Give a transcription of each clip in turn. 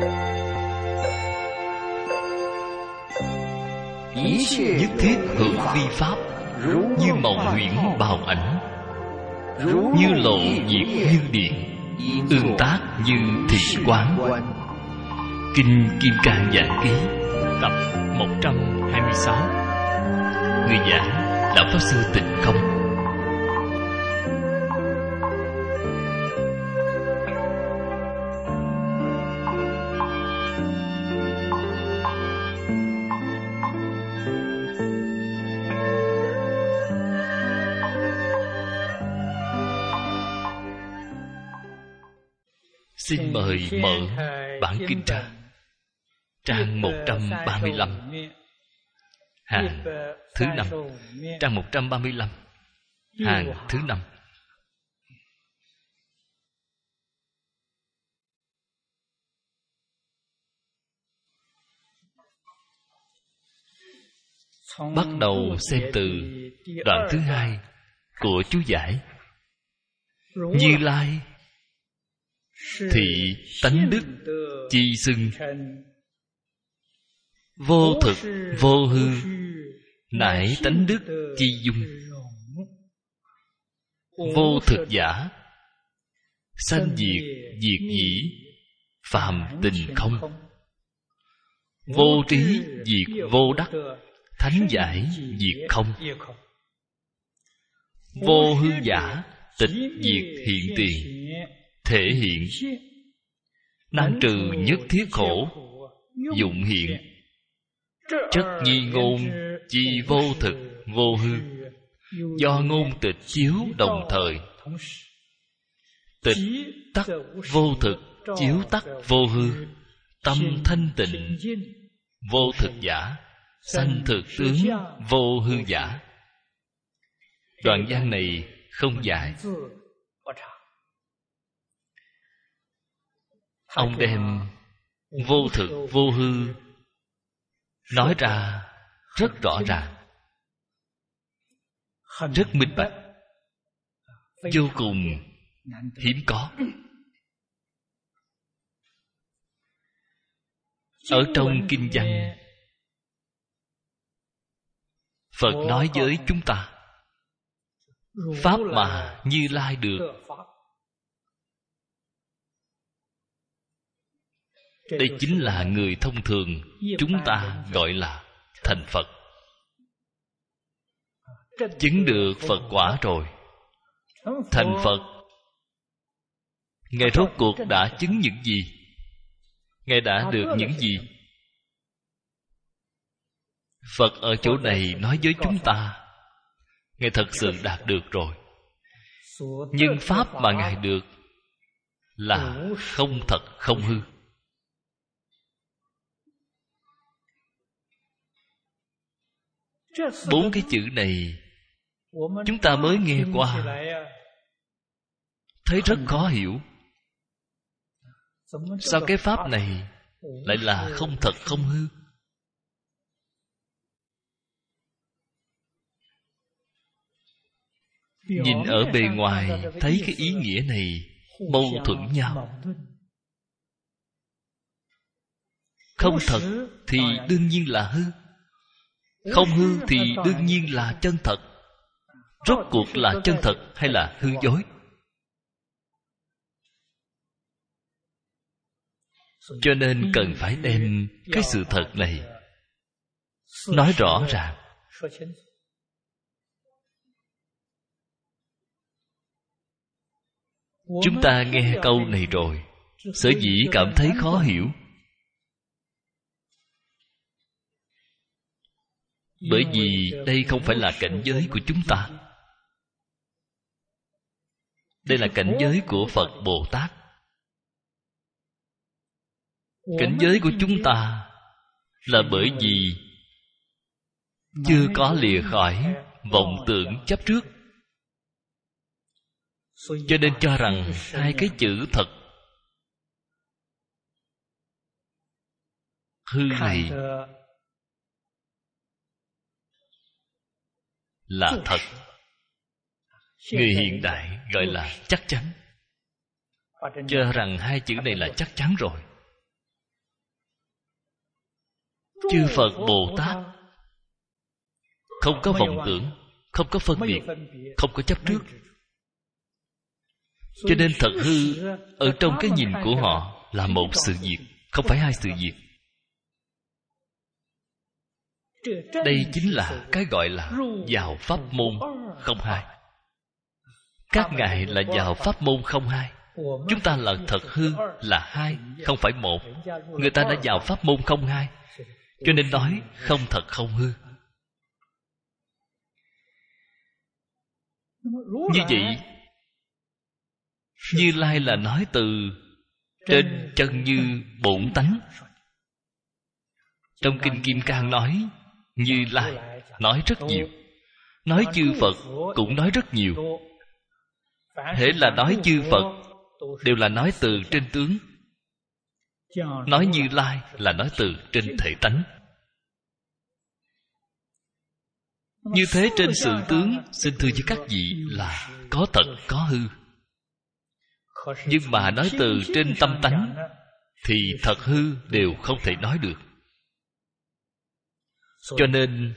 Nhất thiết hữu vi pháp, như mộng huyễn bào ảnh, như lộ diệt như điện, ương tác như thị quán. Kinh Kim Cang Giảng Ký, tập 126. Người giảng Lão Pháp Sư Tịnh Không. Xin mời mở bản kinh ra, trang 135, hàng thứ 5. Trang 135, hàng thứ 5. Bắt đầu xem từ đoạn thứ 2 của chú giải. Như Lai thị tánh đức chi xưng, vô thực vô hư nải tánh đức chi dung. Vô thực giả, sanh diệt diệt dĩ, phàm tình không. Vô trí diệt vô đắc, thánh giải diệt không. Vô hư giả, tịch diệt hiện tiền, thể hiện năng trừ nhất thiết khổ, dụng hiện chất nhi ngôn chi vô thực vô hư, do ngôn tịch chiếu đồng thời. Tịch tắc vô thực, chiếu tắc vô hư, tâm thanh tịnh vô thực giả, sanh thực tướng vô hư giả. Đoạn văn này không dài, ông đem vô thực vô hư nói ra rất rõ ràng, rất minh bạch, vô cùng hiếm có. Ở trong kinh văn, Phật nói với chúng ta, pháp mà Như Lai được, đây chính là người thông thường chúng ta gọi là thành Phật. Chứng được Phật quả rồi, thành Phật, Ngài rốt cuộc đã chứng những gì? Ngài đã được những gì? Phật ở chỗ này nói với chúng ta, Ngài thật sự đạt được rồi. Nhưng pháp mà Ngài được là không thật không hư. Bốn cái chữ này chúng ta mới nghe qua, thấy rất khó hiểu. Sao cái pháp này lại là không thật không hư? Nhìn ở bề ngoài thấy cái ý nghĩa này mâu thuẫn nhau. Không thật thì đương nhiên là hư, không hư thì đương nhiên là chân thật. Rốt cuộc là chân thật hay là hư dối? Cho nên cần phải đem cái sự thật này nói rõ ràng. Chúng ta nghe câu này rồi, sở dĩ cảm thấy khó hiểu, bởi vì đây không phải là cảnh giới của chúng ta. Đây là cảnh giới của Phật Bồ Tát. Cảnh giới của chúng ta là bởi vì chưa có lìa khỏi vọng tưởng chấp trước, cho nên cho rằng hai cái chữ thật hư này là thật. Người hiện đại gọi là chắc chắn, cho rằng hai chữ này là chắc chắn rồi. Chư Phật Bồ Tát không có vọng tưởng, không có phân biệt, không có chấp trước. Cho nên thật hư ở trong cái nhìn của họ là một sự việc, không phải hai sự việc. Đây chính là cái gọi là vào pháp môn không hai. Các ngài là vào pháp môn không hai. Chúng ta là thật hư là hai, không phải một. Người ta đã vào pháp môn không hai, cho nên nói không thật không hư. Như vậy, Như Lai là nói từ trên chân như bổn tánh. Trong Kinh Kim Cang nói Như Lai nói rất nhiều, nói chư Phật cũng nói rất nhiều. Hễ là nói chư Phật đều là nói từ trên tướng, nói Như Lai là nói từ trên thể tánh. Như thế trên sự tướng, xin thưa với các vị là có thật có hư. Nhưng mà nói từ trên tâm tánh thì thật hư đều không thể nói được. Cho nên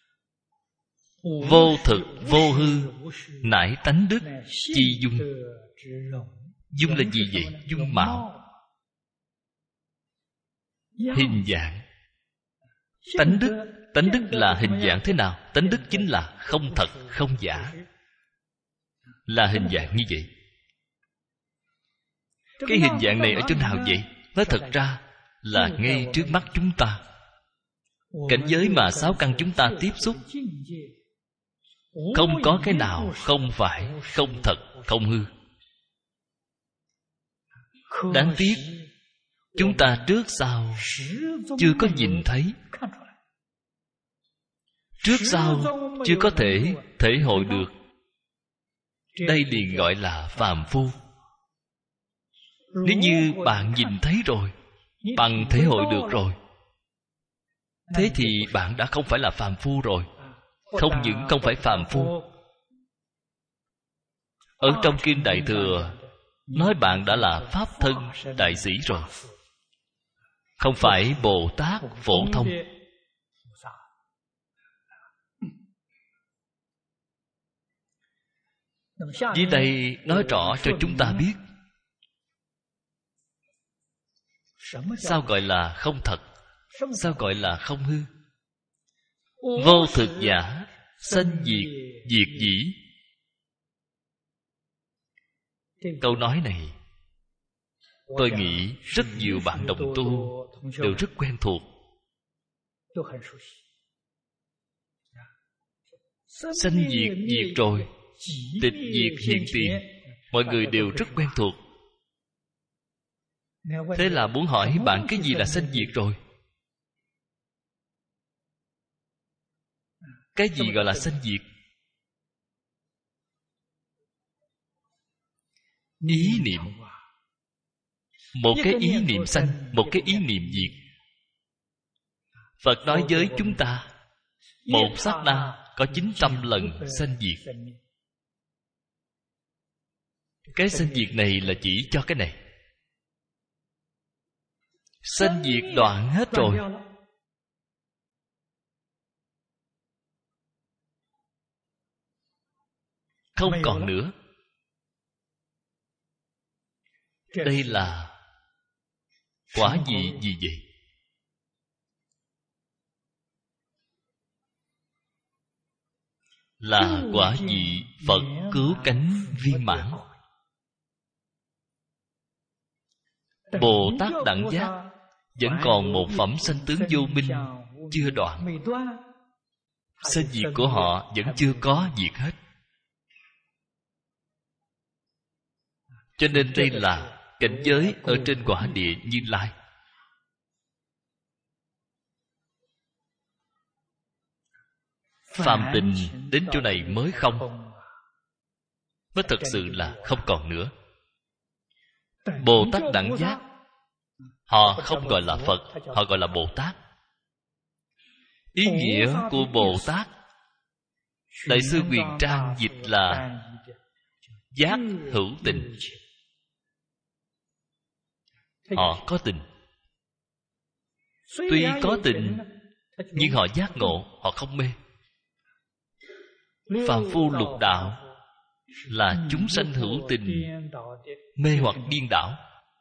vô thực vô hư nải tánh đức chi dung. Dung là gì vậy? Dung mạo, hình dạng. Tánh đức, tánh đức là hình dạng thế nào? Tánh đức chính là không thật không giả, là hình dạng như vậy. Cái hình dạng này ở chỗ nào vậy? Nói thật ra là ngay trước mắt chúng ta. Cảnh giới mà sáu căn chúng ta tiếp xúc, không có cái nào không phải không thật không hư. Đáng tiếc chúng ta trước sau chưa có nhìn thấy, trước sau chưa có thể thể hội được. Đây liền gọi là phàm phu. Nếu như bạn nhìn thấy rồi, bạn thể hội được rồi, thế thì bạn đã không phải là phàm phu rồi. Không những không phải phàm phu, ở trong Kinh Đại Thừa nói bạn đã là Pháp thân đại sĩ rồi, không phải Bồ Tát phổ thông. Dưới đây nói rõ cho chúng ta biết sao gọi là không thật, sao gọi là không hư. Vô thực giả, sanh diệt, diệt dĩ. Câu nói này tôi nghĩ rất nhiều bạn đồng tu đều rất quen thuộc. Sanh diệt, diệt rồi, tịch diệt hiện tiền, mọi người đều rất quen thuộc. Thế là muốn hỏi bạn cái gì là sanh diệt rồi? Cái gì gọi là sanh diệt? Ý niệm. Một cái ý niệm sanh, một cái ý niệm diệt. Phật nói với chúng ta, một sát na có 900 lần sanh diệt. Cái sanh diệt này là chỉ cho cái này. Sanh diệt đoạn hết rồi, không còn nữa. Đây là quả gì vậy? Là quả vị Phật cứu cánh viên mãn. Bồ Tát đẳng giác vẫn còn một phẩm sanh tướng vô minh chưa đoạn. Sanh diệt của họ vẫn chưa có diệt hết. Cho nên đây là cảnh giới ở trên quả địa Như Lai. Phàm tình đến chỗ này mới không, mới thật sự là không còn nữa. Bồ Tát đẳng giác, họ không gọi là Phật, họ gọi là Bồ Tát. Ý nghĩa của Bồ Tát, Đại sư Huyền Trang dịch là giác hữu tình. Họ có tình. Tuy có tình nhưng họ giác ngộ, họ không mê. Phàm phu lục đạo là chúng sanh hữu tình mê hoặc điên đảo.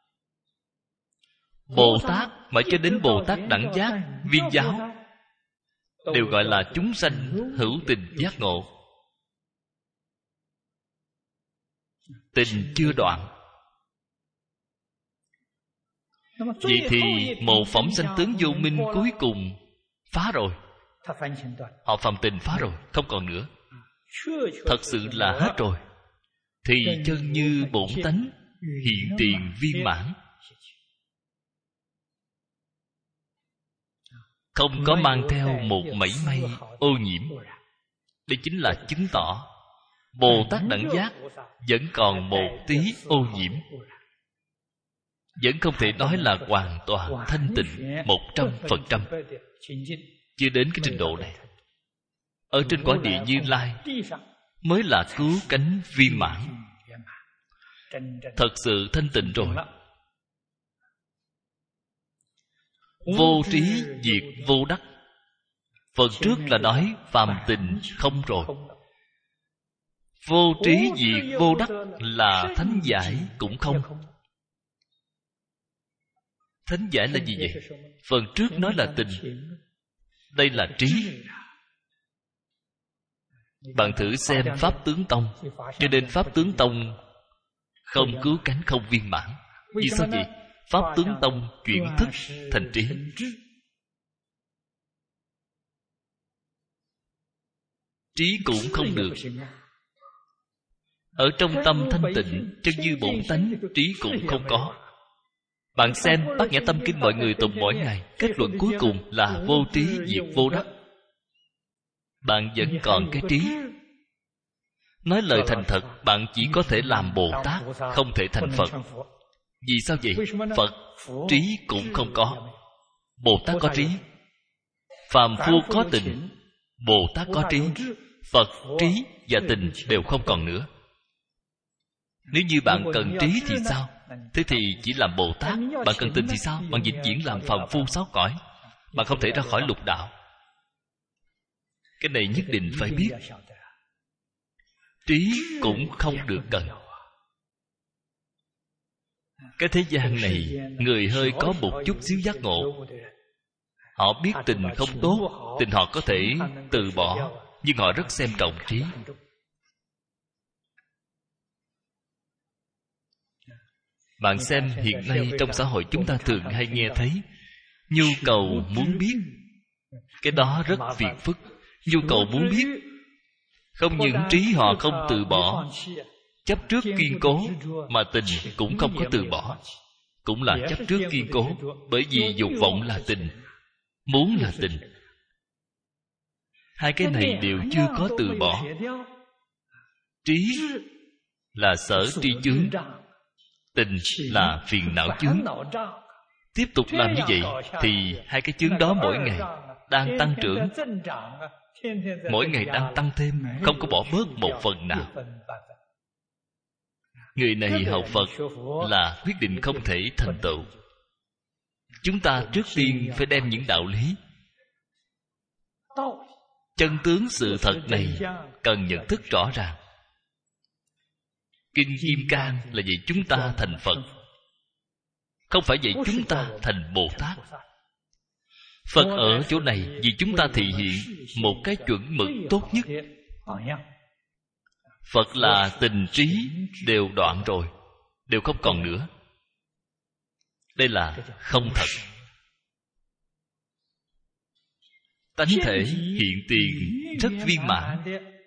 Bồ Tát mà cho đến Bồ Tát đẳng giác viên giáo đều gọi là chúng sanh hữu tình giác ngộ. Tình chưa đoạn. Vậy thì mộ phẩm sanh tướng vô minh cuối cùng phá rồi. Họ phàm tình phá rồi, không còn nữa. Thật sự là hết rồi. Thì chân như bổn tánh hiện tiền viên mãn, không có mang theo một mảy may ô nhiễm. Đây chính là chứng tỏ Bồ Tát đẳng giác vẫn còn một tí ô nhiễm, vẫn không thể nói là hoàn toàn thanh tịnh 100%. Chưa đến cái trình độ này. Ở trên quả địa Như Lai mới là cứu cánh viên mãn, thật sự thanh tịnh rồi. Vô trí diệt vô đắc. Phần trước là nói phàm tình không rồi. Vô trí diệt vô đắc là thánh giải cũng không. Thánh giải là gì vậy? Phần trước nói là tình, đây là trí. Bạn thử xem Pháp Tướng Tông. Cho nên Pháp Tướng Tông không cứu cánh không viên mãn. Vì sao vậy? Pháp Tướng Tông chuyển thức thành trí. Trí cũng không được. Ở trong tâm thanh tịnh, chân như bổn tánh, trí cũng không có. Bạn xem Bát Nhã Tâm Kinh mọi người tụng mỗi ngày, kết luận cuối cùng là vô trí diệt vô đắc. Bạn vẫn còn cái trí. Nói lời thành thật, bạn chỉ có thể làm Bồ Tát, không thể thành Phật. Vì sao vậy? Phật trí cũng không có, Bồ Tát có trí. Phàm phu có tình, Bồ Tát có trí. Phật trí và tình đều không còn nữa. Nếu như bạn cần trí thì sao? Thế thì chỉ làm Bồ Tát. Bạn cần tình thì sao? Bạn vĩnh viễn làm phàm phu sáu cõi. Bạn không thể ra khỏi lục đạo. Cái này nhất định phải biết. Trí cũng không được cần. Cái thế gian này, người hơi có một chút xíu giác ngộ, họ biết tình không tốt, tình họ có thể từ bỏ, nhưng họ rất xem trọng trí. Bạn xem hiện nay trong xã hội chúng ta thường hay nghe thấy nhu cầu muốn biết. Cái đó rất phiền phức. Nhu cầu muốn biết, không những trí họ không từ bỏ, chấp trước kiên cố, mà tình cũng không có từ bỏ, cũng là chấp trước kiên cố. Bởi vì dục vọng là tình, muốn là tình. Hai cái này đều chưa có từ bỏ. Trí là sở tri chướng, tình là phiền não chướng. Tiếp tục làm như vậy thì hai cái chướng đó mỗi ngày đang tăng trưởng, mỗi ngày đang tăng thêm, không có bỏ bớt một phần nào. Người này học Phật là quyết định không thể thành tựu. Chúng ta trước tiên phải đem những đạo lý, chân tướng sự thật này cần nhận thức rõ ràng. Kinh Kim Cang là vì chúng ta thành Phật, không phải vậy chúng ta thành Bồ Tát. Phật ở chỗ này vì chúng ta thể hiện một cái chuẩn mực tốt nhất. Phật là tình trí đều đoạn rồi, đều không còn nữa. Đây là không thật. Tánh thể hiện tiền rất viên mãn,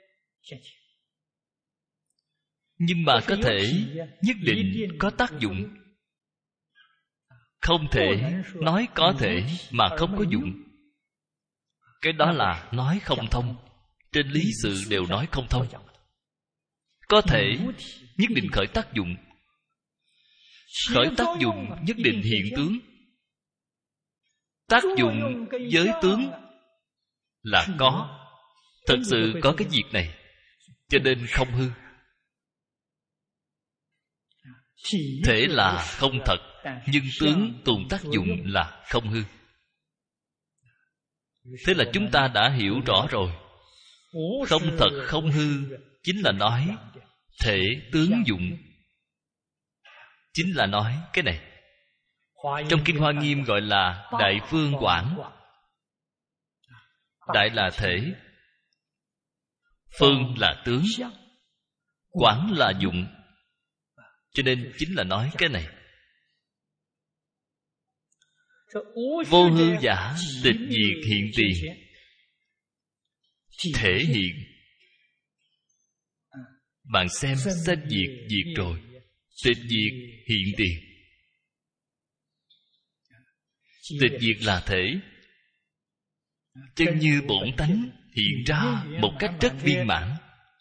nhưng mà có thể nhất định có tác dụng. Không thể nói có thể mà không có dụng. Cái đó là nói không thông. Trên lý sự đều nói không thông. Có thể nhất định khởi tác dụng. Khởi tác dụng nhất định hiện tướng. Tác dụng với tướng là có. Thật sự có cái việc này, cho nên không hư. Thể là không thật, nhưng tướng tồn tác dụng là không hư. Thế là chúng ta đã hiểu rõ rồi. Không thật không hư chính là nói thể tướng dụng, chính là nói cái này. Trong Kinh Hoa Nghiêm gọi là Đại Phương Quảng. Đại là thể, phương là tướng, quảng là dụng. Cho nên chính là nói cái này. Vô hư giả tịch diệt hiện tiền, thể hiện. Bạn xem sách diệt diệt rồi, tịch diệt hiện tiền. Tịch diệt là thể, chân như bổn tánh hiện ra một cách rất viên mãn.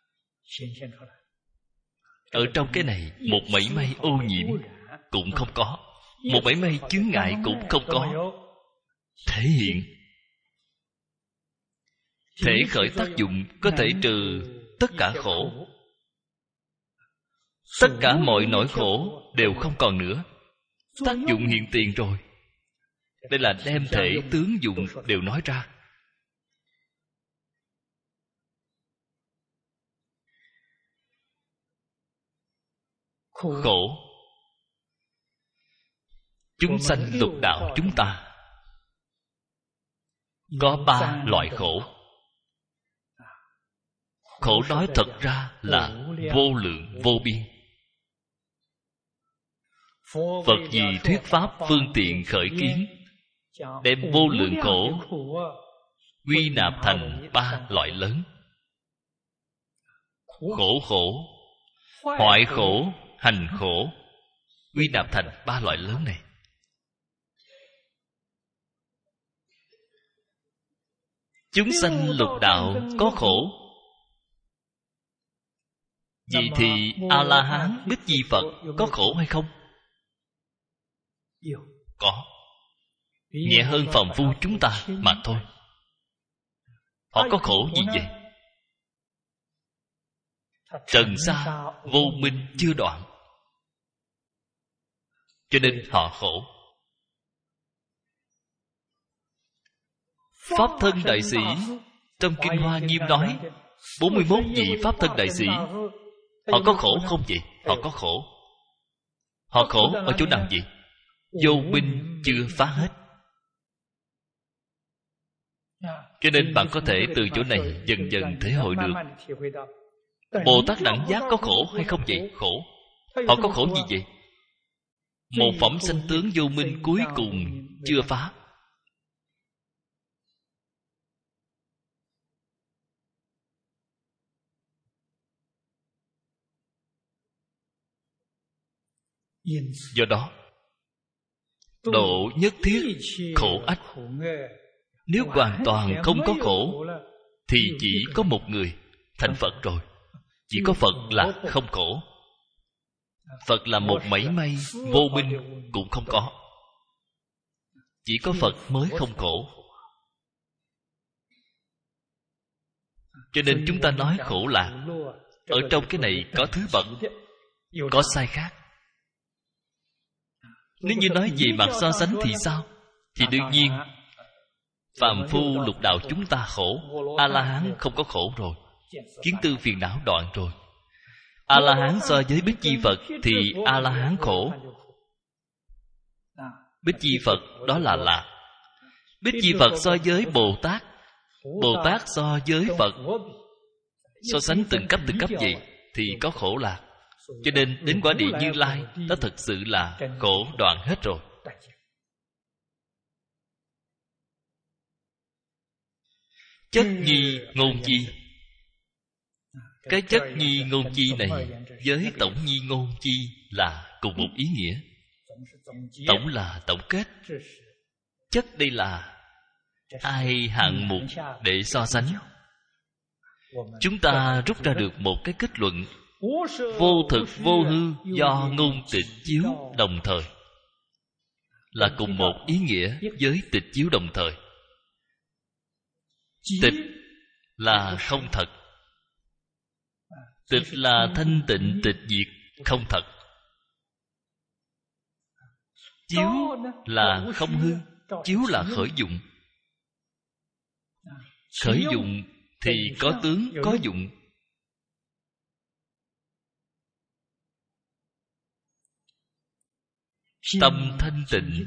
Ở trong cái này, một mảy may ô nhiễm cũng không có, một mảy may chướng ngại cũng không có. Thể hiện, thể khởi tác dụng, có thể trừ tất cả khổ. Tất cả mọi nỗi khổ đều không còn nữa. Tác dụng hiện tiền rồi. Đây là đem thể tướng dụng đều nói ra. Khổ, chúng sanh lục đạo chúng ta có 3 loại khổ. Khổ nói thật ra là vô lượng vô biên. Phật vì thuyết pháp phương tiện khởi kiến, đem vô lượng khổ quy nạp thành 3 loại lớn. Khổ khổ, hoại khổ, hành khổ, quy nạp thành 3 loại lớn này. Chúng sanh lục đạo có khổ. Vậy thì A-la-hán Bích Chi Phật có khổ hay không? Có. Nhẹ hơn phàm phu chúng ta mà thôi. Họ có khổ gì vậy? Trần sa vô minh chưa đoạn, cho nên họ khổ. Pháp thân đại sĩ trong Kinh Hoa Nghiêm nói 41 vị Pháp thân đại sĩ. Họ có khổ không vậy? Họ có khổ. Họ khổ ở chỗ nào vậy? Vô minh chưa phá hết. Cho nên bạn có thể từ chỗ này dần dần thể hội được Bồ Tát đẳng giác có khổ hay không vậy? Khổ. Họ có khổ gì vậy? Một phẩm sanh tướng vô minh cuối cùng chưa phá. Do đó, độ nhất thiết khổ ách. Nếu hoàn toàn không có khổ thì chỉ có một người thành Phật rồi. Chỉ có Phật là không khổ. Phật là một mảy may vô minh cũng không có. Chỉ có Phật mới không khổ. Cho nên chúng ta nói khổ lạc, ở trong cái này có thứ bậc, có sai khác. Nếu như nói về mặt so sánh thì sao? Thì đương nhiên phàm phu lục đạo chúng ta khổ. A-la-hán không có khổ rồi, kiến tư phiền não đoạn rồi. A-la-hán so với Bích Chi Phật thì A-la-hán khổ. Bích Chi Phật đó là lạc. Bích Chi Phật so với Bồ Tát, Bồ Tát so với Phật, so sánh từng cấp vậy thì có khổ lạc. Cho nên đến quả địa Như Lai, đó thật sự là khổ đoạn hết rồi. Chất nhi ngôn chi. Cái chất nhi ngôn chi này với tổng nhi ngôn chi là cùng một ý nghĩa. Tổng là tổng kết. Chất đây là ai hạng mục để so sánh. Chúng ta rút ra được một cái kết luận: vô thực vô hư do ngôn tịch chiếu đồng thời, là cùng một ý nghĩa với tịch chiếu đồng thời. Tịch là không thật, tịch là thanh tịnh tịch diệt không thật. Chiếu là không hư, chiếu là khởi dụng. Khởi dụng thì có tướng có dụng. Tâm thanh tịnh,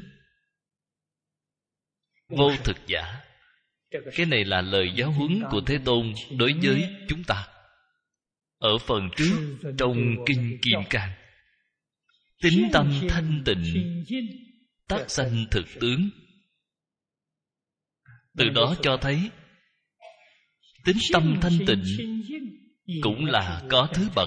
vô thực giả. Cái này là lời giáo huấn của Thế Tôn đối với chúng ta. Ở phần trước trong Kinh Kim Cang, tính tâm thanh tịnh, tác sanh thực tướng. Từ đó cho thấy tính tâm thanh tịnh cũng là có thứ bậc.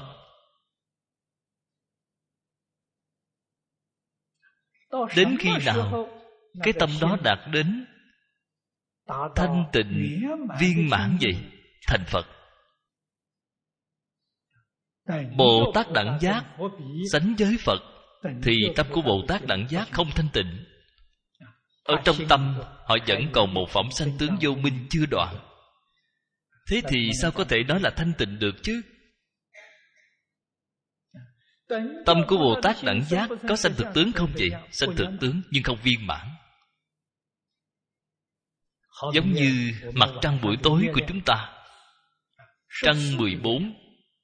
Đến khi nào cái tâm đó đạt đến thanh tịnh viên mãn vậy, thành Phật. Bồ Tát Đẳng Giác sánh với Phật, thì tâm của Bồ Tát Đẳng Giác không thanh tịnh. Ở trong tâm họ vẫn còn một phẩm sanh tướng vô minh chưa đoạn. Thế thì sao có thể nói là thanh tịnh được chứ? Tâm của Bồ Tát Đẳng Giác có sanh thực tướng không vậy? Sanh thực tướng nhưng không viên mãn. Giống như mặt trăng buổi tối của chúng ta. Trăng 14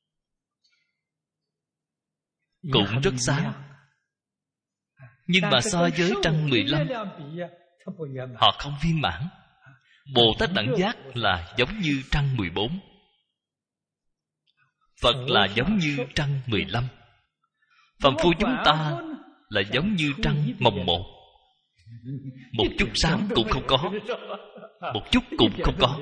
cũng rất sáng, nhưng mà so với trăng 15, họ không viên mãn. Bồ Tát Đẳng Giác là giống như trăng 14, Phật là giống như trăng 15. Phàm phu chúng ta là giống như trăng mồng 1. Một chút sáng cũng không có, một chút cũng không có.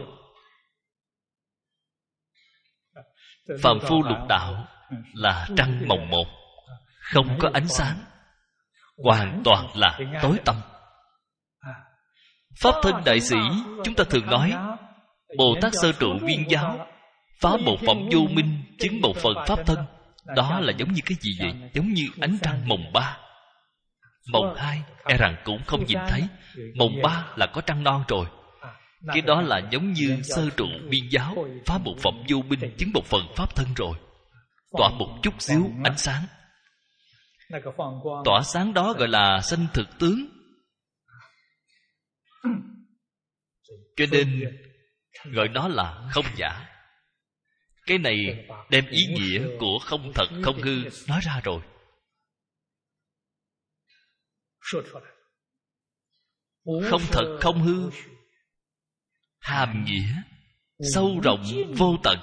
Phàm phu lục đạo là trăng mồng 1, không có ánh sáng, hoàn toàn là tối tăm. Pháp thân đại sĩ chúng ta thường nói, Bồ Tát sơ trụ viên giáo, phá một phẩm vô minh, chứng một phần pháp thân. Đó là giống như cái gì vậy? Giống như ánh trăng mồng 3. Mồng 2 e rằng cũng không nhìn thấy. Mồng 3 là có trăng non rồi. Cái đó là giống như sơ trụ viên giáo, phá một phẩm vô minh, chứng một phần pháp thân rồi. Tỏa một chút xíu ánh sáng. Tỏa sáng đó gọi là sanh thực tướng. Cho nên gọi nó là không giả. Cái này đem ý nghĩa của không thật không hư nói ra rồi. Không thật không hư, hàm nghĩa sâu rộng vô tận.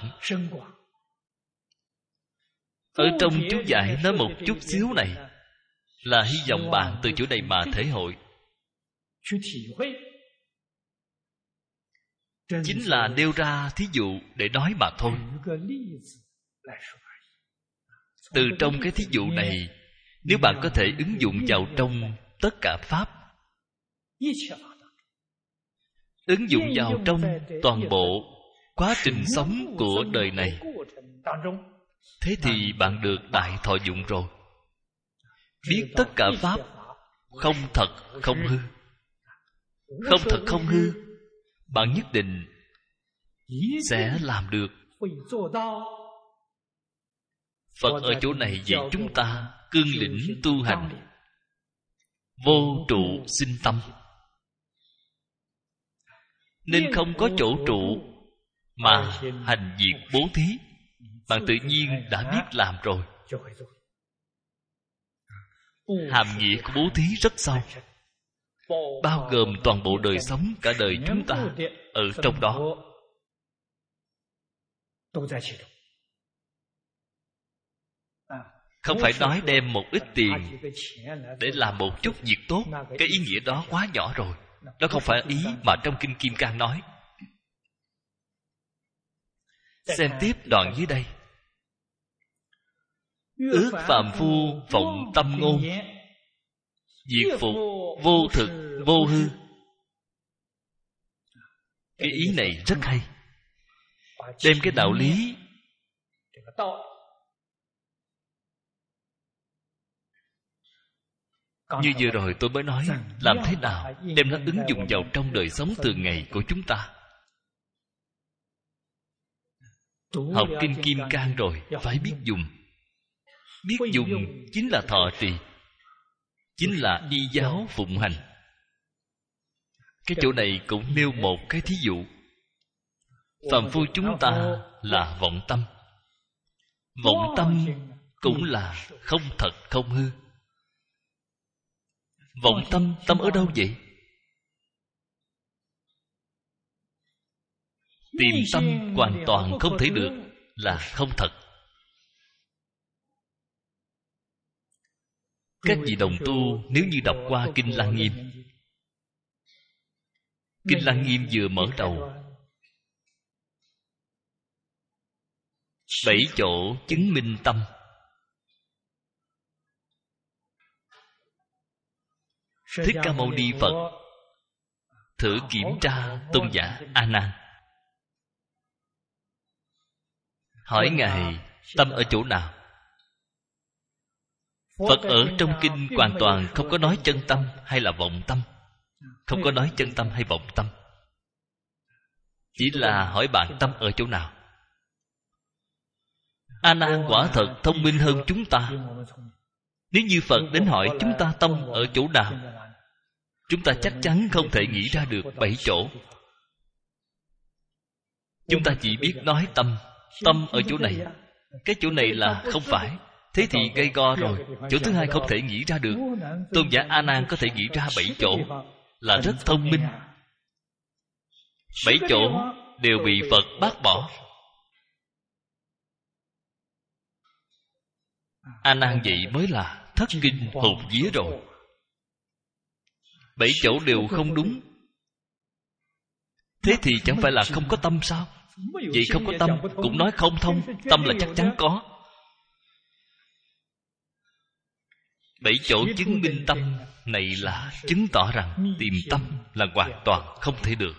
Ở trong chú giải nói một chút xíu này, là hy vọng bạn từ chỗ này mà thể hội. Chính là nêu ra thí dụ để nói mà thôi. Từ trong cái thí dụ này, nếu bạn có thể ứng dụng vào trong tất cả Pháp, ứng dụng vào trong toàn bộ quá trình sống của đời này, thế thì bạn được đại thọ dụng rồi. Biết tất cả Pháp không thật không hư. Không thật không hư, bạn nhất định sẽ làm được. Phật ở chỗ này dạy chúng ta cương lĩnh tu hành, vô trụ sinh tâm. Nên không có chỗ trụ mà hành việc bố thí, bạn tự nhiên đã biết làm rồi. Hàm nghĩa của bố thí rất sâu, bao gồm toàn bộ đời sống cả đời chúng ta ở trong đó. Không phải nói đem một ít tiền để làm một chút việc tốt, cái ý nghĩa đó quá nhỏ rồi. Đó không phải ý mà trong Kinh Kim Cang nói. Xem tiếp đoạn dưới đây. Ước phàm phu vọng tâm ngôn, diệt phục vô thực vô hư. Cái ý này rất hay. Đem cái đạo lý như vừa rồi tôi mới nói, làm thế nào đem nó ứng dụng vào trong đời sống thường ngày của chúng ta. Học Kinh Kim Cang rồi phải biết dùng. Biết dùng chính là thọ trì, chính là y giáo phụng hành. Cái chỗ này cũng nêu một cái thí dụ. Phàm phu chúng ta là vọng tâm. Vọng tâm cũng là không thật không hư. Vọng tâm, tâm ở đâu vậy? Tìm tâm hoàn toàn không thể được là không thật. Các vị đồng tu nếu như đọc qua Kinh Lăng Nghiêm, Kinh Lăng Nghiêm vừa mở đầu 7 chỗ chứng minh tâm. Thích Ca Mâu Ni Phật thử kiểm tra tôn giả A Nan, hỏi ngài tâm ở chỗ nào. Phật ở trong kinh hoàn toàn không có nói chân tâm hay là vọng tâm, không có nói chân tâm hay vọng tâm, chỉ là hỏi bạn tâm ở chỗ nào. A Nan quả thật thông minh hơn chúng ta. Nếu như Phật đến hỏi chúng ta tâm ở chỗ nào, chúng ta chắc chắn không thể nghĩ ra được 7 chỗ. Chúng ta chỉ biết nói tâm. Tâm ở chỗ này, cái chỗ này là không phải. Thế thì gây go rồi. Chỗ thứ hai không thể nghĩ ra được. Tôn giả A Nan có thể nghĩ ra 7 chỗ, là rất thông minh. 7 chỗ đều bị Phật bác bỏ. A Nan vậy mới là thất kinh hồn vía rồi. 7 chỗ đều không đúng. Thế thì chẳng phải là không có tâm sao? Vậy không có tâm cũng nói không thông. Tâm là chắc chắn có. 7 chỗ chứng minh tâm này là chứng tỏ rằng tìm tâm là hoàn toàn không thể được.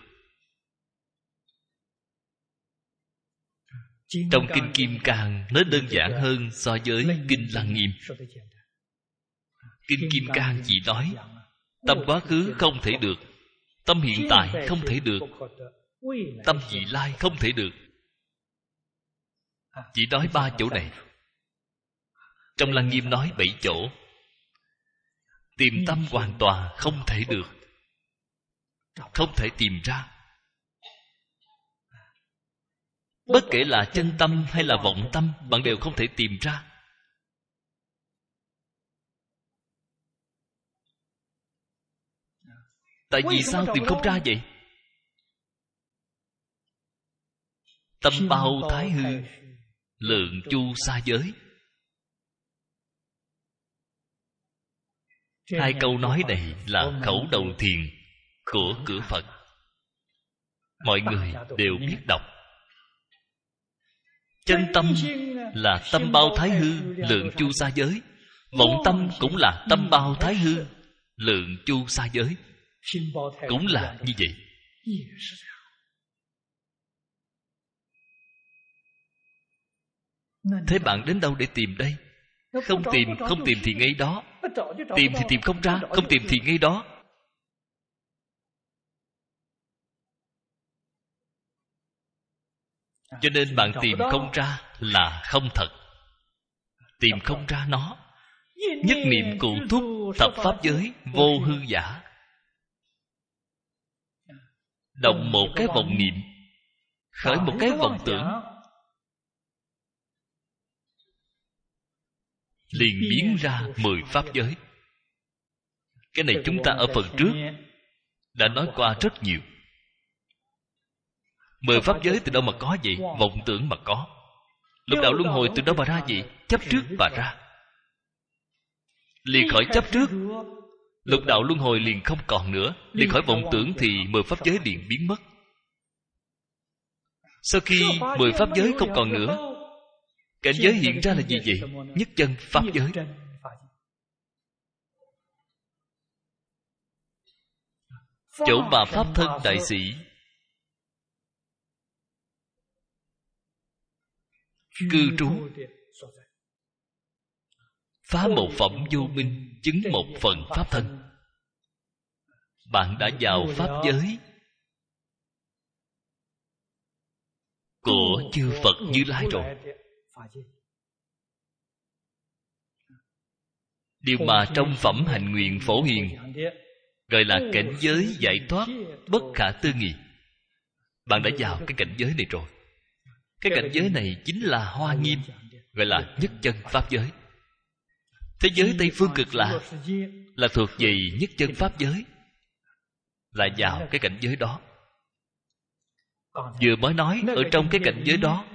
Trong Kinh Kim Cang nó đơn giản hơn so với Kinh Lăng Nghiêm. Kinh Kim Cang chỉ nói tâm quá khứ không thể được, tâm hiện tại không thể được, tâm vị lai không thể được. Chỉ nói 3 chỗ này. Trong Lăng Nghiêm nói 7 chỗ. Tìm tâm hoàn toàn không thể được, không thể tìm ra. Bất kể là chân tâm hay là vọng tâm, bạn đều không thể tìm ra. Tại vì sao tìm không ra vậy? Tâm bao thái hư, lượng chu sa giới. 2 câu nói này là khẩu đầu thiền của cửa Phật. Mọi người đều biết đọc. Chân tâm là tâm bao thái hư, lượng chu sa giới. Vọng tâm cũng là tâm bao thái hư, lượng chu sa giới. Cũng là như vậy. Thế bạn đến đâu để tìm đây? Không tìm thì ngay đó. Tìm thì tìm không ra, không tìm thì ngay đó. Cho nên bạn tìm không ra là không thật. Tìm không ra nó. Nhất niệm cụ thúc thập pháp giới vô hư giả. Động một cái vọng niệm, khởi một cái vọng tưởng, liền biến ra 10 pháp giới. Cái này chúng ta ở phần trước đã nói qua rất nhiều. 10 pháp giới từ đâu mà có vậy? Vọng tưởng mà có. Lục đạo luân hồi từ đâu mà ra vậy? Chấp trước mà ra. Liền khỏi chấp trước, lục đạo luân hồi liền không còn nữa. Liền khỏi vọng tưởng thì 10 pháp giới liền biến mất. Sau khi 10 pháp giới không còn nữa, cảnh giới hiện ra là gì vậy? Nhất chân pháp giới. Chỗ mà pháp thân đại sĩ cư trú, phá một phẩm vô minh, chứng một phần pháp thân. Bạn đã vào pháp giới của chư Phật Như Lai rồi. Điều mà trong phẩm Hạnh Nguyện Phổ Hiền gọi là cảnh giới giải thoát bất khả tư nghị. bạn đã vào cái cảnh giới này rồi. Cái cảnh giới này chính là Hoa Nghiêm, gọi là nhất chân pháp giới. Thế giới Tây Phương Cực Lạc là thuộc về nhất chân pháp giới, là vào cái cảnh giới đó. Vừa mới nói ở trong cái cảnh giới đó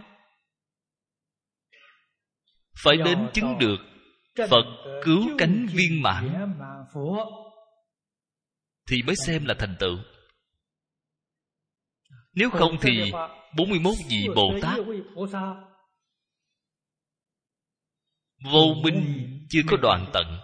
phải đến chứng được Phật cứu cánh viên mãn thì mới xem là thành tựu. Nếu không thì 41 vị Bồ Tát vô minh chưa có đoạn tận.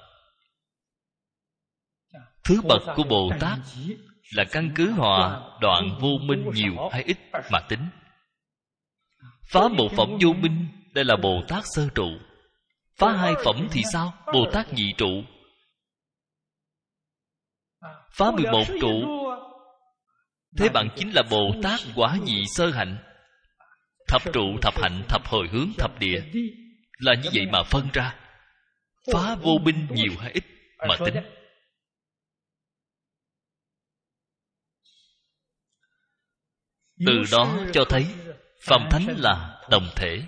Thứ bậc của Bồ Tát là căn cứ họ đoạn vô minh nhiều hay ít mà tính. Phá một phẩm vô minh, đây là Bồ Tát sơ trụ. Phá hai phẩm thì sao? Bồ Tát nhị trụ. Phá 11 trụ, thế bạn chính là Bồ Tát quả vị sơ hạnh. Thập trụ, thập hạnh, thập hồi hướng, thập địa là như vậy mà phân ra. Phá vô minh nhiều hay ít mà tính. Từ đó cho thấy phàm thánh là đồng thể.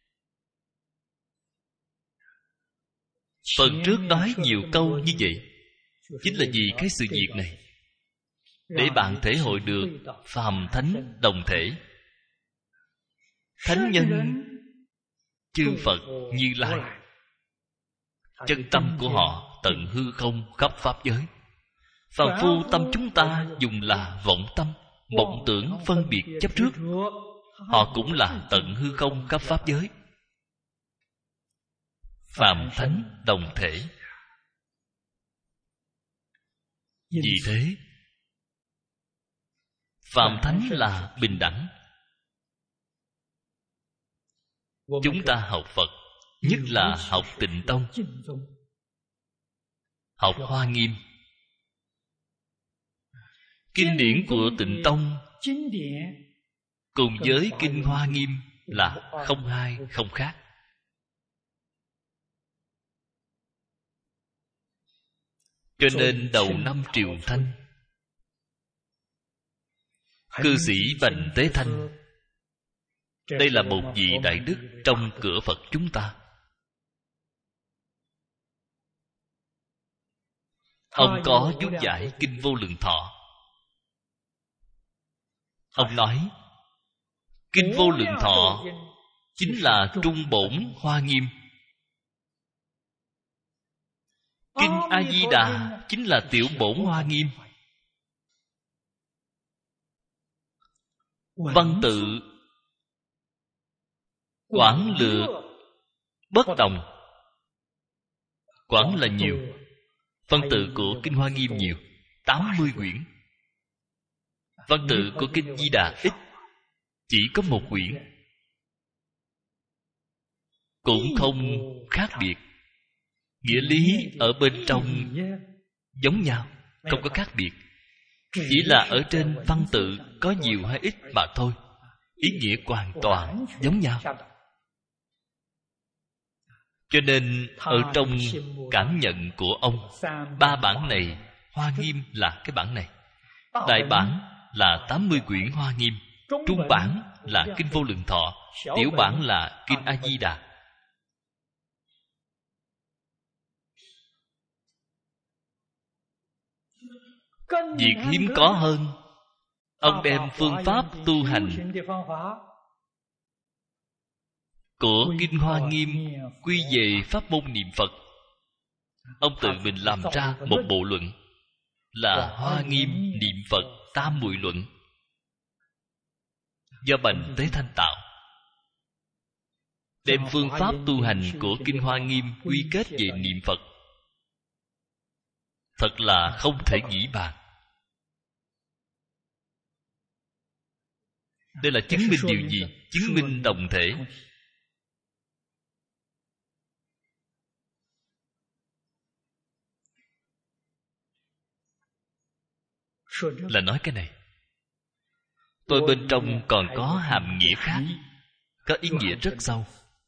Phần trước nói nhiều câu như vậy chính là vì cái sự việc này, để bạn thể hội được phàm thánh đồng thể. Thánh nhân, chư Phật, Như Lai, chân tâm của họ tận hư không khắp pháp giới. Phàm phu tâm chúng ta dùng là vọng tâm, vọng tưởng phân biệt chấp trước. Họ cũng là tận hư không khắp pháp giới. Phàm thánh đồng thể. Vì thế phàm thánh là bình đẳng. Chúng ta học Phật, nhất là học Tịnh Tông, học Hoa Nghiêm. Kinh điển của Tịnh Tông cùng với Kinh Hoa Nghiêm là không hai không khác. Cho nên đầu năm Triều Thanh, cư sĩ Bành Tế Thanh, đây là một vị đại đức trong cửa Phật chúng ta. Ông có chú giải Kinh Vô Lượng Thọ. Ông nói Kinh Vô Lượng Thọ chính là trung bổn Hoa Nghiêm. Kinh A Di Đà chính là tiểu bổn Hoa Nghiêm. Văn tự quảng lược bất đồng. Quảng là nhiều, văn tự của Kinh Hoa Nghiêm nhiều, 80 quyển. Văn tự của Kinh Di Đà ít, chỉ có 1 quyển. Cũng không khác biệt, nghĩa lý ở bên trong giống nhau, không có khác biệt. Chỉ là ở trên văn tự có nhiều hay ít mà thôi, ý nghĩa hoàn toàn giống nhau. Cho nên ở trong cảm nhận của ông, 3 bản này, Hoa Nghiêm là cái bản này, đại bản là 80 quyển Hoa Nghiêm, trung bản là Kinh Vô Lượng Thọ, tiểu bản là Kinh A Di Đà. Việc hiếm có hơn, ông đem phương pháp tu hành của Kinh Hoa Nghiêm quy về pháp môn niệm Phật. Ông tự mình làm ra một bộ luận là Hoa Nghiêm Niệm Phật Tam Muội Luận, do Bành Tế Thanh tạo. Đem phương pháp tu hành của Kinh Hoa Nghiêm quy kết về niệm Phật, thật là không thể nghĩ bàn. Đây là chứng minh điều gì? Chứng minh đồng thể. Là nói cái này. Tôi bên trong còn có hàm nghĩa khác, có ý nghĩa rất sâu.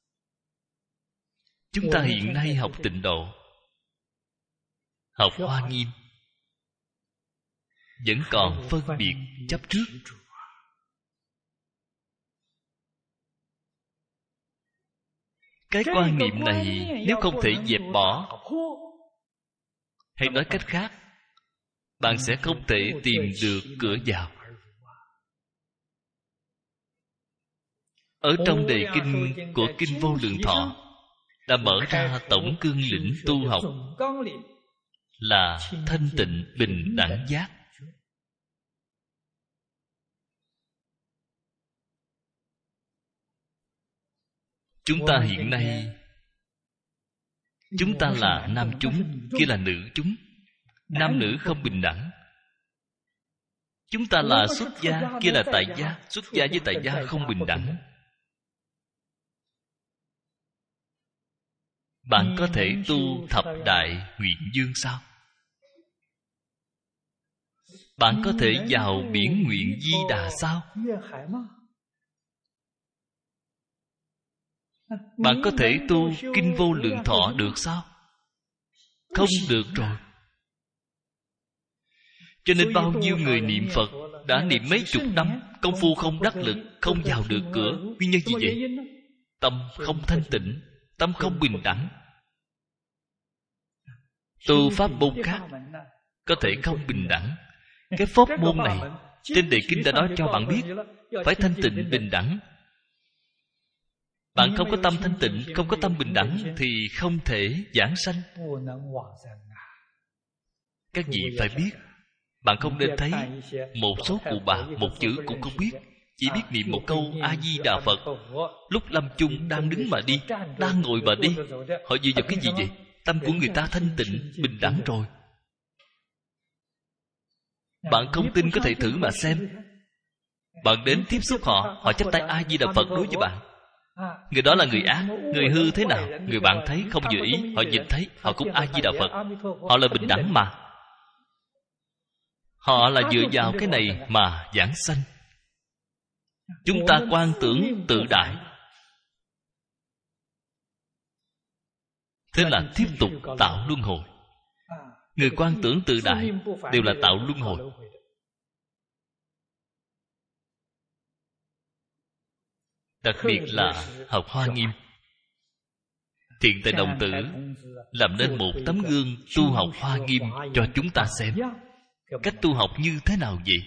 Chúng ta hiện nay học Tịnh Độ, học Hoa Nghiêm, vẫn còn phân biệt chấp trước. Cái quan niệm này nếu không thể dẹp bỏ, hay nói cách khác, bạn sẽ không thể tìm được cửa vào. Ở trong đề kinh của Kinh Vô Lượng Thọ đã mở ra tổng cương lĩnh tu học là thanh tịnh bình đẳng giác. Chúng ta hiện nay, chúng ta là nam chúng, kia là nữ chúng. Nam nữ không bình đẳng. Chúng ta là xuất gia, kia là tại gia. Xuất gia với tại gia không bình đẳng. Bạn có thể tu thập đại nguyện dương sao? Bạn có thể vào biển nguyện Di Đà sao? Bạn có thể tu Kinh Vô Lượng Thọ được sao? Không được rồi. Cho nên bao nhiêu người niệm Phật đã niệm mấy chục năm, công phu không đắc lực, không vào được cửa. Nguyên nhân gì vậy? Tâm không thanh tịnh, tâm không bình đẳng. Tu pháp môn khác có thể không bình đẳng. Cái pháp môn này trên đề kinh đã nói cho bạn biết, phải thanh tịnh bình đẳng. Bạn không có tâm thanh tịnh, không có tâm bình đẳng thì không thể giảng sanh. Các vị phải biết, bạn không nên thấy một số cụ bà một chữ cũng không biết, chỉ biết niệm một câu A-di-đà Phật. Lúc lâm chung đang đứng mà đi, đang ngồi mà đi, họ dựa vào cái gì vậy? Tâm của người ta thanh tịnh, bình đẳng rồi. Bạn không tin có thể thử mà xem. Bạn đến tiếp xúc họ, họ chắp tay A-di-đà Phật đối với bạn. Người đó là người ác, người hư thế nào? Người bạn thấy không vừa ý, họ nhìn thấy, họ cũng A-di-đà Phật. Họ là bình đẳng mà. Họ là dựa vào cái này mà giảng sanh. Chúng ta quan tưởng tự đại, thế là tiếp tục tạo luân hồi. Người quan tưởng tự đại đều là tạo luân hồi. Đặc biệt là học Hoa Nghiêm, Thiện Tài Đồng Tử làm nên một tấm gương tu học Hoa Nghiêm cho chúng ta xem. Cách tu học như thế nào vậy?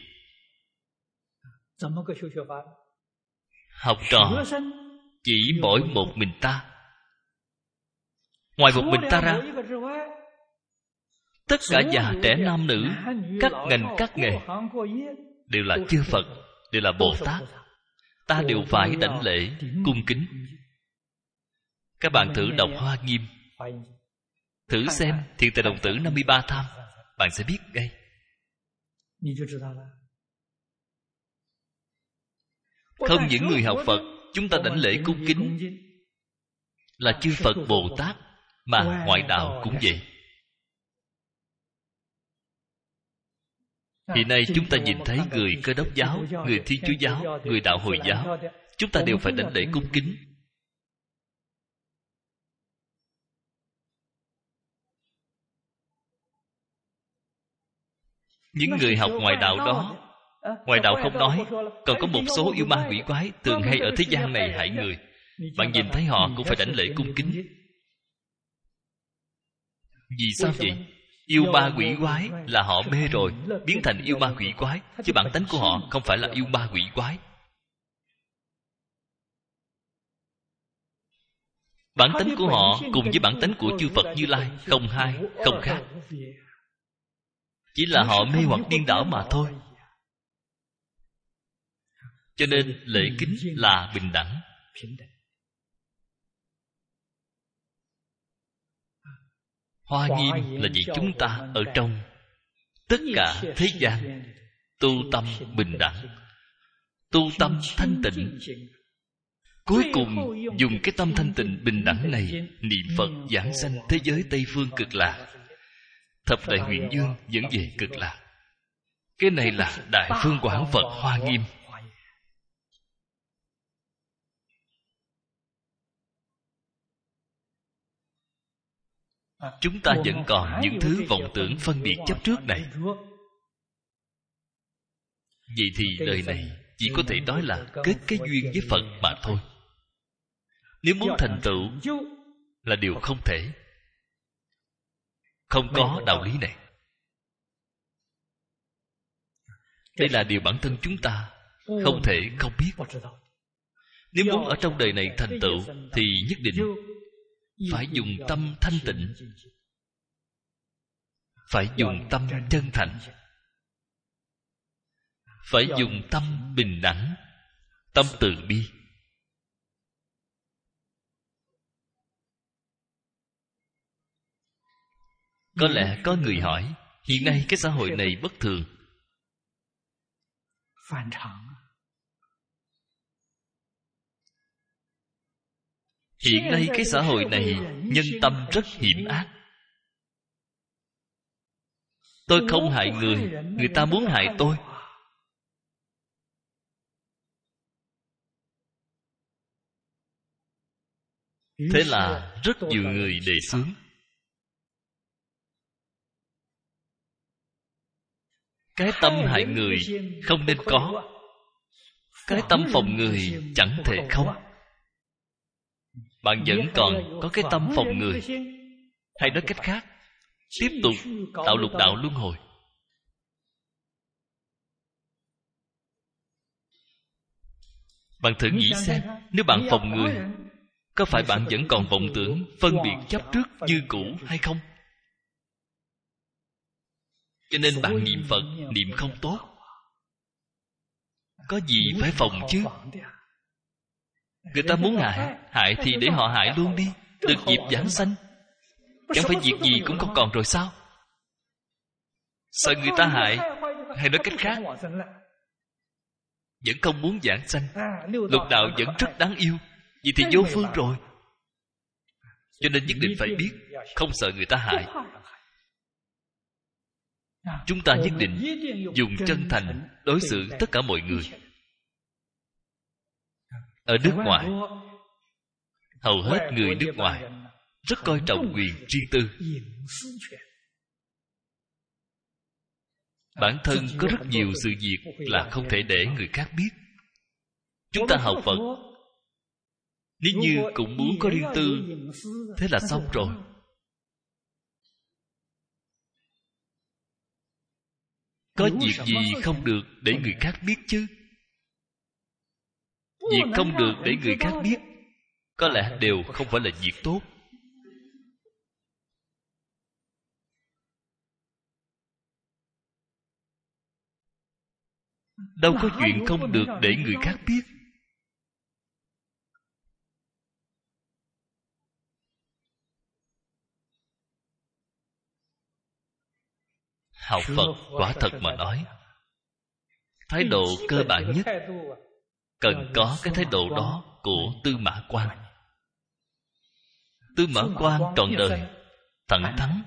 Học trò chỉ mỗi một mình ta. Ngoài một mình ta ra, tất cả già trẻ nam nữ, các ngành các nghề đều là chư Phật, đều là Bồ Tát. Ta đều phải đảnh lễ, cung kính. Các bạn thử đọc Hoa Nghiêm, thử xem Thiện Tài Đồng Tử 53 tham, bạn sẽ biết ngay. Không những người học Phật chúng ta đảnh lễ cung kính là chư Phật Bồ Tát, mà ngoại đạo cũng vậy. Hiện nay chúng ta nhìn thấy người Cơ Đốc giáo, người Thiên Chúa giáo, người Đạo Hồi giáo, chúng ta đều phải đảnh lễ cung kính. Những người học ngoại đạo đó, ngoại đạo không nói, còn có một số yêu ma quỷ quái thường hay ở thế gian này hại người. Bạn nhìn thấy họ cũng phải đảnh lễ cung kính. Vì sao vậy? Yêu ma quỷ quái là họ mê rồi, biến thành yêu ma quỷ quái, chứ bản tánh của họ không phải là yêu ma quỷ quái. Bản tánh của họ cùng với bản tánh của chư Phật Như Lai không hai, không khác. Chỉ là họ mê hoặc điên đảo mà thôi. Cho nên lễ kính là bình đẳng. Hoa Nghiêm là vì chúng ta ở trong tất cả thế gian tu tâm bình đẳng, tu tâm thanh tịnh. Cuối cùng dùng cái tâm thanh tịnh bình đẳng này niệm Phật giảng sanh thế giới Tây Phương Cực Lạc. Thập đại nguyện dương dẫn về Cực Lạc. Cái này là Đại Phương Quảng Phật Hoa Nghiêm. Chúng ta vẫn còn những thứ vọng tưởng phân biệt chấp trước này. Vậy thì đời này chỉ có thể nói là kết cái duyên với Phật mà thôi. Nếu muốn thành tựu là điều không thể. Không có đạo lý này. Đây là điều bản thân chúng ta không thể không biết. Nếu muốn ở trong đời này thành tựu thì nhất định phải dùng tâm thanh tịnh, phải dùng tâm chân thành, phải dùng tâm bình đẳng, tâm từ bi. Có lẽ có người hỏi, hiện nay cái xã hội này bất thường. Hiện nay cái xã hội này nhân tâm rất hiểm ác. Tôi không hại người, người ta muốn hại tôi. Thế là rất nhiều người đề xướng cái tâm hại người không nên có, cái tâm phòng người chẳng thể không. Bạn vẫn còn có cái tâm phòng người. Hay nói cách khác, tiếp tục tạo lục đạo luân hồi. Bạn thử nghĩ xem, nếu bạn phòng người, có phải bạn vẫn còn vọng tưởng phân biệt chấp trước như cũ hay không? Cho nên bạn niệm Phật, niệm không tốt. Có gì phải phòng chứ? Người ta muốn hại thì để họ hại luôn đi, được dịp giảng sanh. Chẳng phải việc gì cũng không còn rồi sao? Sợ người ta hại, hay nói cách khác, vẫn không muốn giảng sanh. Lục đạo vẫn rất đáng yêu, vì thì vô phương rồi. Cho nên nhất định phải biết, không sợ người ta hại. Chúng ta nhất định dùng chân thành đối xử tất cả mọi người. Ở nước ngoài, hầu hết người nước ngoài rất coi trọng quyền riêng tư. Bản thân có rất nhiều sự việc là không thể để người khác biết. Chúng ta học Phật, nếu như cũng muốn có riêng tư, thế là xong rồi. Có việc gì không được để người khác biết chứ? Việc không được để người khác biết có lẽ đều không phải là việc tốt. Đâu có chuyện không được để người khác biết. Học Phật quả thật mà nói, thái độ cơ bản nhất cần có cái thái độ đó của Tư Mã Quan. Tư Mã Quan trọn đời thẳng thắn,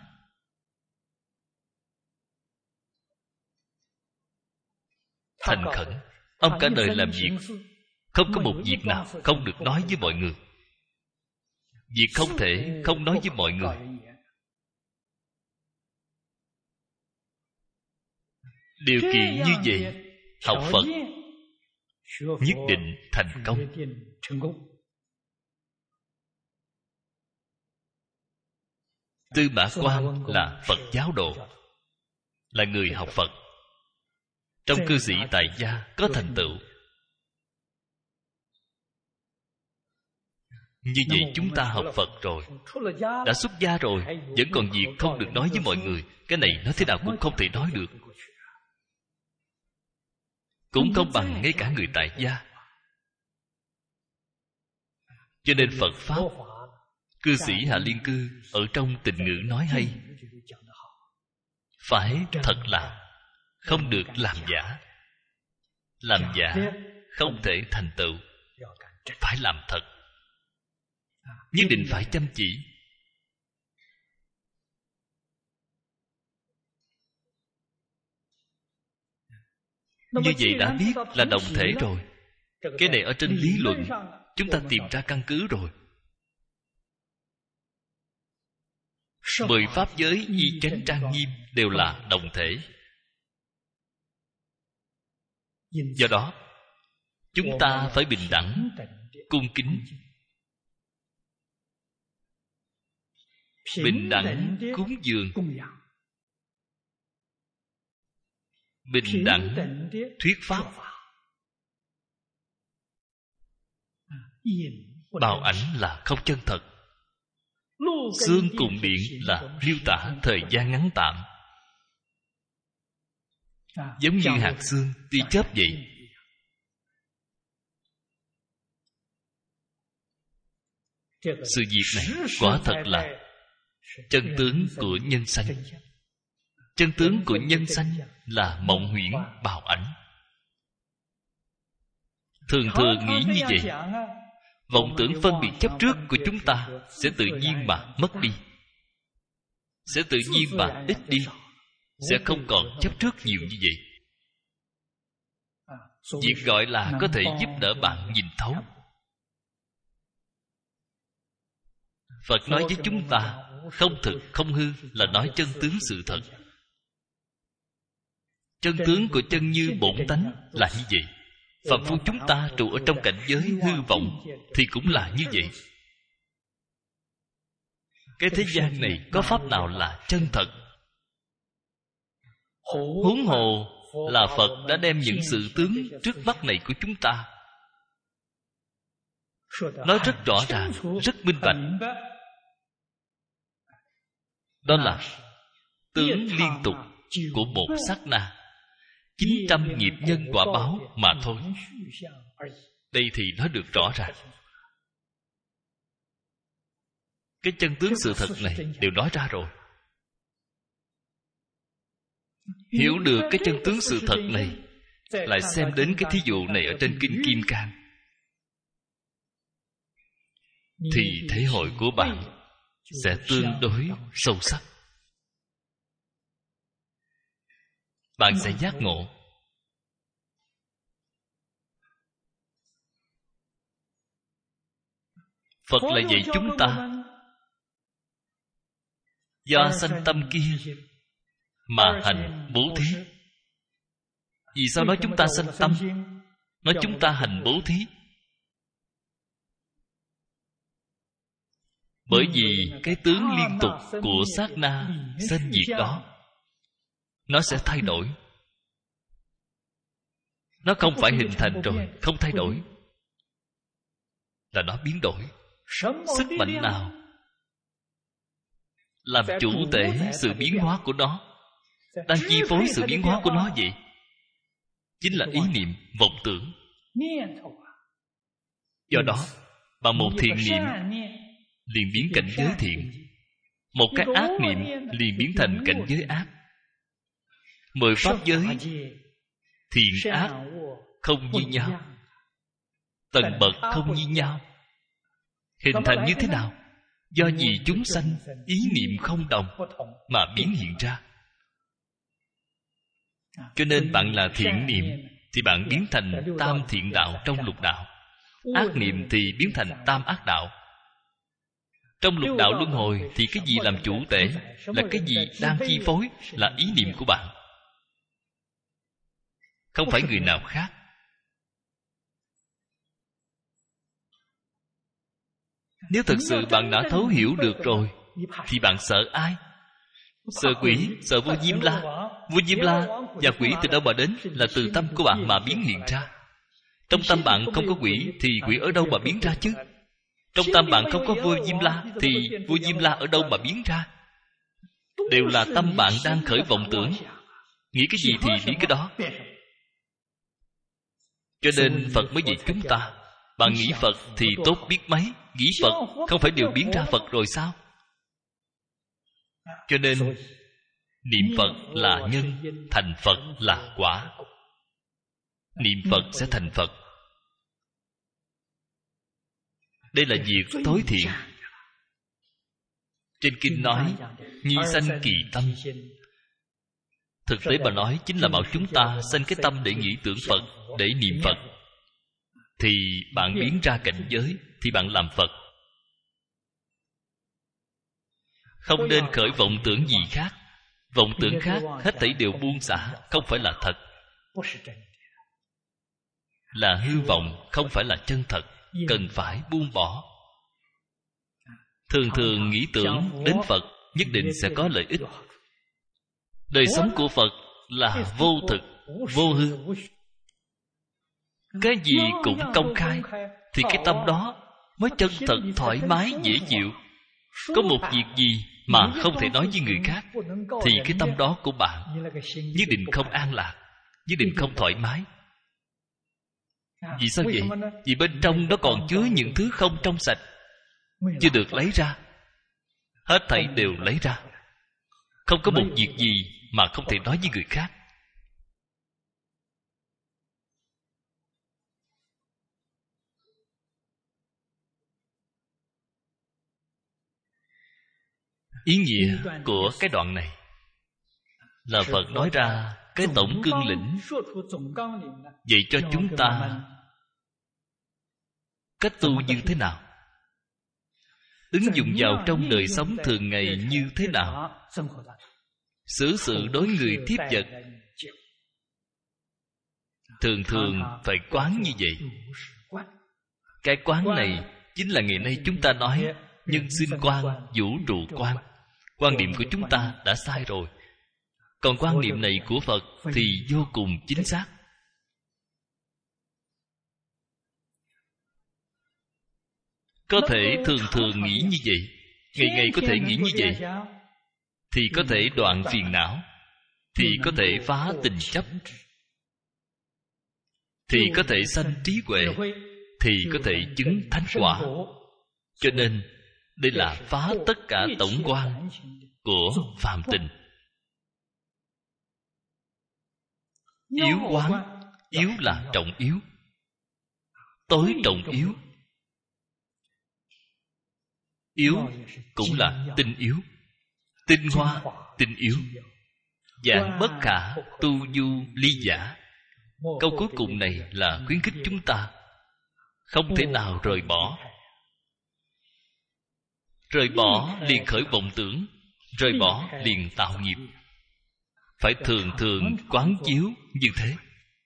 thành khẩn. Ông cả đời làm việc, không có một việc nào không được nói với mọi người. Việc không thể không nói với mọi người. Điều kiện như vậy, học Phật nhất định thành công. Tư Mã Quan là Phật giáo đồ, là người học Phật. Trong cư sĩ tại gia có thành tựu. Như vậy chúng ta học Phật rồi, đã xuất gia rồi, vẫn còn việc không được nói với mọi người. Cái này nói thế nào cũng không thể nói được. Cũng không bằng ngay cả người tại gia. Cho nên Phật Pháp, cư sĩ Hạ Liên Cư ở trong Tình Ngữ nói hay, phải thật làm, không được làm giả. Làm giả không thể thành tựu. Phải làm thật, nhất định phải chăm chỉ. Như vậy đã biết là đồng thể rồi. Cái này ở trên lý luận chúng ta tìm ra căn cứ rồi. 10 pháp giới y chánh trang nghiêm đều là đồng thể. Do đó chúng ta phải bình đẳng, cung kính. bình đẳng cúng dường, bình đẳng thuyết pháp. Bào ảnh là không chân thật. Xương cùng điện là miêu tả thời gian ngắn tạm, giống như hạt xương tia chớp vậy. Sự việc này quả thật là chân tướng của nhân sanh. Chân tướng của nhân sanh là mộng huyễn bào ảnh. Thường thường nghĩ như vậy, vọng tưởng phân biệt chấp trước của chúng ta sẽ tự nhiên mà mất đi, sẽ tự nhiên mà ít đi, sẽ không còn chấp trước nhiều như vậy. Việc gọi là có thể giúp đỡ bạn nhìn thấu. Phật nói với chúng ta không thực không hư là nói chân tướng sự thật. Chân tướng của chân như bổn tánh là như vậy. Phạm phu chúng ta trụ ở trong cảnh giới hư vọng thì cũng là như vậy. Cái thế gian này có pháp nào là chân thật? Huống hồ là Phật đã đem những sự tướng trước mắt này của chúng ta nói rất rõ ràng, rất minh bạch. Đó là tướng liên tục của một sát na, 900 nghiệp nhân quả báo mà thôi. Đây thì nói được rõ ràng. Cái chân tướng sự thật này đều nói ra rồi. Hiểu được cái chân tướng sự thật này, lại xem đến cái thí dụ này ở trên Kinh Kim Cang, thì thể hội của bạn sẽ tương đối sâu sắc. Bạn sẽ giác ngộ. Phật là dạy chúng ta do sanh tâm kia mà hành bố thí. Vì sao nói chúng ta sanh tâm? Nói chúng ta hành bố thí. Bởi vì cái tướng liên tục của sát na sanh diệt đó, nó sẽ thay đổi. Nó không phải hình thành rồi không thay đổi, là nó biến đổi. Sức mạnh nào làm chủ tể sự biến hóa của nó, đang chi phối sự biến hóa của nó vậy? Chính là ý niệm, vọng tưởng. Do đó, bằng một thiện niệm liền biến cảnh giới thiện, một cái ác niệm liền biến thành cảnh giới ác. 10 pháp giới thiện ác không như nhau, tầng bậc không như nhau. Hình thành như thế nào? Do vì chúng sanh ý niệm không đồng mà biến hiện ra. Cho nên bạn là thiện niệm thì bạn biến thành tam thiện đạo trong lục đạo. Ác niệm thì biến thành tam ác đạo. Trong lục đạo luân hồi thì cái gì làm chủ tể, là cái gì đang chi phối, là ý niệm của bạn, không phải người nào khác. Nếu thật sự bạn đã thấu hiểu được rồi thì bạn sợ ai? Sợ quỷ, sợ vua Diêm La. Vua Diêm La và quỷ từ đâu mà đến? Là từ tâm của bạn mà biến hiện ra. Trong tâm bạn không có quỷ thì quỷ ở đâu mà biến ra chứ? Trong tâm bạn không có vua Diêm La thì vua Diêm La ở đâu mà biến ra? Đều là tâm bạn đang khởi vọng tưởng, nghĩ cái gì thì biến cái đó. Cho nên Phật mới dạy chúng ta, bạn nghĩ Phật thì tốt biết mấy. Nghĩ Phật không phải đều biến ra Phật rồi sao? Cho nên niệm Phật là nhân, thành Phật là quả. Niệm Phật sẽ thành Phật. Đây là việc tối thiện. Trên kinh nói nhi sanh kỳ tâm. Thực tế mà nói chính là bảo chúng ta sanh cái tâm để nghĩ tưởng Phật, để niệm Phật. Thì bạn biến ra cảnh giới, thì bạn làm Phật. Không nên khởi vọng tưởng gì khác. Vọng tưởng khác hết thảy đều buông xả, không phải là thật. Là hư vọng, không phải là chân thật, cần phải buông bỏ. thường thường nghĩ tưởng đến Phật nhất định sẽ có lợi ích. Đời sống của Phật là vô thực, vô hư. Cái gì cũng công khai, thì cái tâm đó mới chân thật, thoải mái, dễ chịu. Có một việc gì mà không thể nói với người khác, thì cái tâm đó của bạn nhất định không an lạc, nhất định không thoải mái. Vì sao vậy? Vì bên trong nó còn chứa những thứ không trong sạch, chưa được lấy ra. Hết thảy đều lấy ra. Không có một việc gì mà không thể nói với người khác. Ý nghĩa của cái đoạn này là Phật nói ra cái tổng cương lĩnh, dạy cho chúng ta cách tu như thế nào, ứng dụng vào trong đời sống thường ngày như thế nào, xử sự đối người tiếp vật. Thường thường phải quán như vậy. Cái quán này chính là ngày nay chúng ta nói nhân sinh quan, vũ trụ quan. Quan niệm của chúng ta đã sai rồi. Còn quan niệm này của Phật thì vô cùng chính xác. Có thể thường thường nghĩ như vậy, ngày ngày có thể nghĩ như vậy, thì có thể đoạn phiền não, thì có thể phá tình chấp, thì có thể sanh trí huệ, thì có thể chứng thánh quả. Cho nên đây là phá tất cả tổng quan của phàm tình. Yếu quán, yếu là trọng yếu, tối trọng yếu. Yếu cũng là tinh yếu, tinh hoa, tinh yếu. Vạn bất khả tu du ly giả. Câu cuối cùng này là khuyến khích chúng ta không thể nào rời bỏ. Rời bỏ liền khởi vọng tưởng, rời bỏ liền tạo nghiệp. Phải thường thường quán chiếu như thế.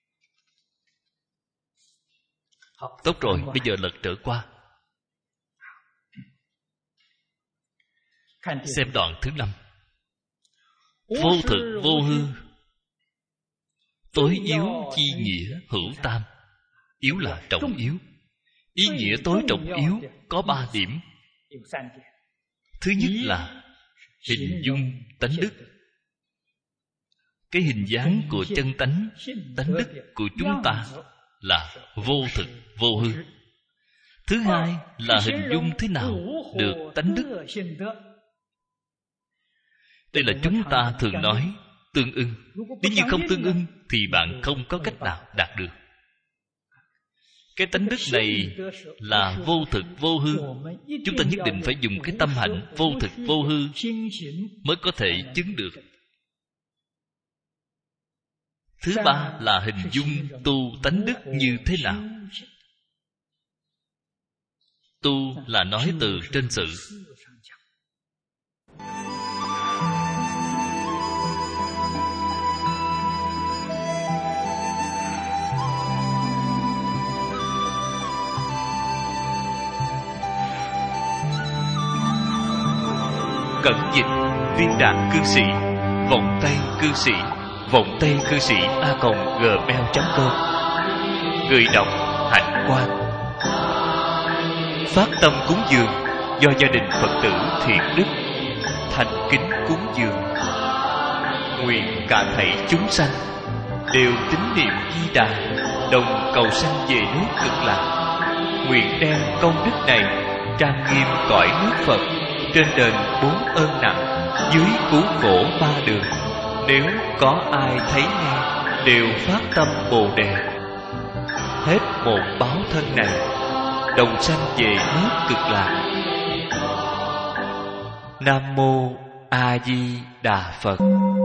Tốt rồi, bây giờ lật trở qua, xem đoạn thứ 5. Vô thực vô hư, tối yếu chi nghĩa hữu tam. Yếu là trọng yếu. Ý nghĩa tối trọng yếu có 3 điểm. Thứ nhất là hình dung tánh đức. Cái hình dáng của chân tánh, tánh đức của chúng ta là vô thực, vô hư. Thứ hai là hình dung thế nào được tánh đức. Đây là chúng ta thường nói tương ưng. Nếu như không tương ưng thì bạn không có cách nào đạt được. Cái tánh đức này là vô thực vô hư. Chúng ta nhất định phải dùng cái tâm hạnh vô thực vô hư mới có thể chứng được. Thứ ba là hình dung tu tánh đức như thế nào. Tu là nói từ trên sự. Cẩn dịch Viên Đạn Cư Sĩ, Vọng Tây Cư Sĩ, Vọng Tây Cư Sĩ @gmail.com. Người đọc Hạnh Quang. Phát tâm cúng dường do gia đình Phật tử Thiện Đức thành kính cúng dường. Nguyện cả thảy chúng sanh đều tín niệm Di Đà, đồng cầu sanh về nước Cực Lạc. Nguyện đem công đức này trang nghiêm cõi nước Phật, trên đền 4 ơn nặng, dưới cứu khổ 3 đường. Nếu có ai thấy nghe đều phát tâm Bồ Đề, hết một báo thân này, đồng sanh về nước Cực Lạc. Nam mô A Di Đà Phật.